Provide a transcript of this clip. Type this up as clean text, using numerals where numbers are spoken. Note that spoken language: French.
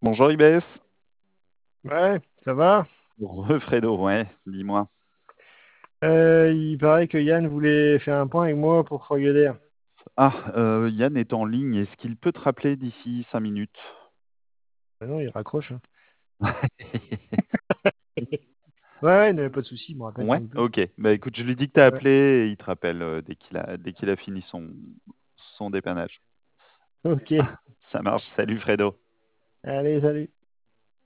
Bonjour Ibès. Ouais, ça va? Fredo, ouais, dis-moi. Il paraît que Yann voulait faire un point avec moi pour Frogger. Ah, Yann est en ligne. Est-ce qu'il peut te rappeler d'ici 5 minutes? Ah non, il raccroche, hein. Ouais, pas de souci, il me rappelle quand Ouais, il peut. ok. Bah écoute, je lui dis que t'as Ouais, appelé et il te rappelle dès qu'il a fini son dépannage. ok. Ça marche. Salut Fredo. Allez, salut.